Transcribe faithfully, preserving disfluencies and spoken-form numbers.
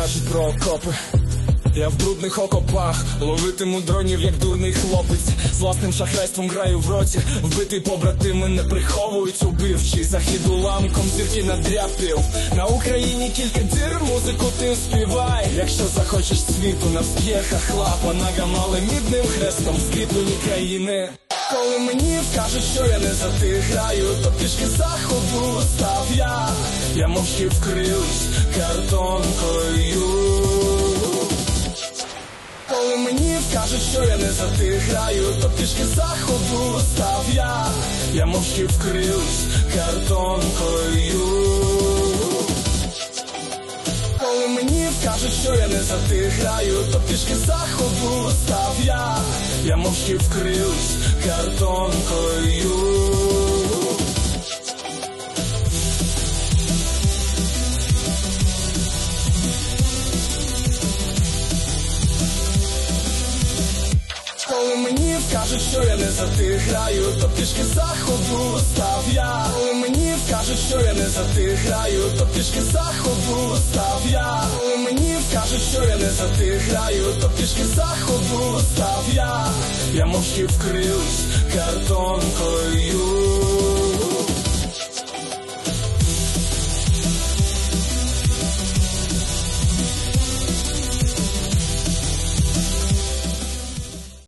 кажуть про окопи. Я в брудних окопах ловитиму дронів, як дурний хлопець. З власним шахрайством граю в роті. Вбитий побратими не приховують убивчий захід уламком зірки надряпів. На Україні кілька дір, музику ти співай. Якщо захочеш світу, на вспєхах лапа нагамали мідним хрестом скріплені країни. Коли мені вкажуть, що я не за тих граю, то пішки заходу став я. Я мовчки вкривсь картонкою. Коли мені вкажуть, що я не за тих граю, то пішки заходу став я. Я мовчки вкривсь картонкою. Коли мені вкажуть, що я не за тих граю, то пішки заходу став я. Я мовчки вкривсь картонкою. Коли мені вкажуть, що я не за тих граю, то пішки заходу став я. Коли мені вкажуть, що я не за тих граю, то пішки заходу став я. Коли мені вкажуть, що я не за тих граю, то пішки заходу став я. Я мовчки вкривсь картонкою.